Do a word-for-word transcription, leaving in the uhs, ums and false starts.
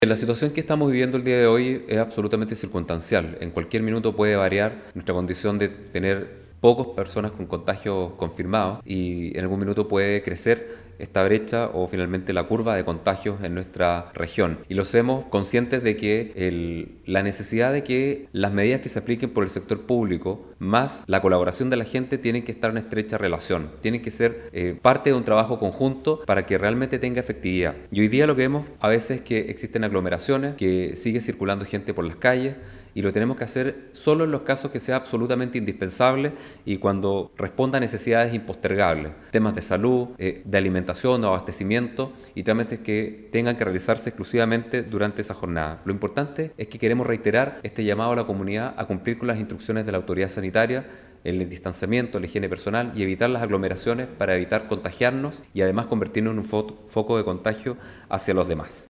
La situación que estamos viviendo el día de hoy es absolutamente circunstancial. En cualquier minuto puede variar nuestra condición de tener pocas personas con contagios confirmados y en algún minuto puede crecer esta brecha o finalmente la curva de contagios en nuestra región. Y lo hacemos conscientes de que el, la necesidad de que las medidas que se apliquen por el sector público más la colaboración de la gente tienen que estar en estrecha relación, tienen que ser eh, parte de un trabajo conjunto para que realmente tenga efectividad. Y hoy día lo que vemos a veces es que existen aglomeraciones, que sigue circulando gente por las calles, y lo tenemos que hacer solo en los casos que sea absolutamente indispensable y cuando responda a necesidades impostergables, temas de salud, eh, de alimentación o abastecimiento, y trámites que tengan que realizarse exclusivamente durante esa jornada. Lo importante es que queremos reiterar este llamado a la comunidad a cumplir con las instrucciones de la autoridad sanitaria, el distanciamiento, la higiene personal y evitar las aglomeraciones para evitar contagiarnos y además convertirnos en un fo- foco de contagio hacia los demás.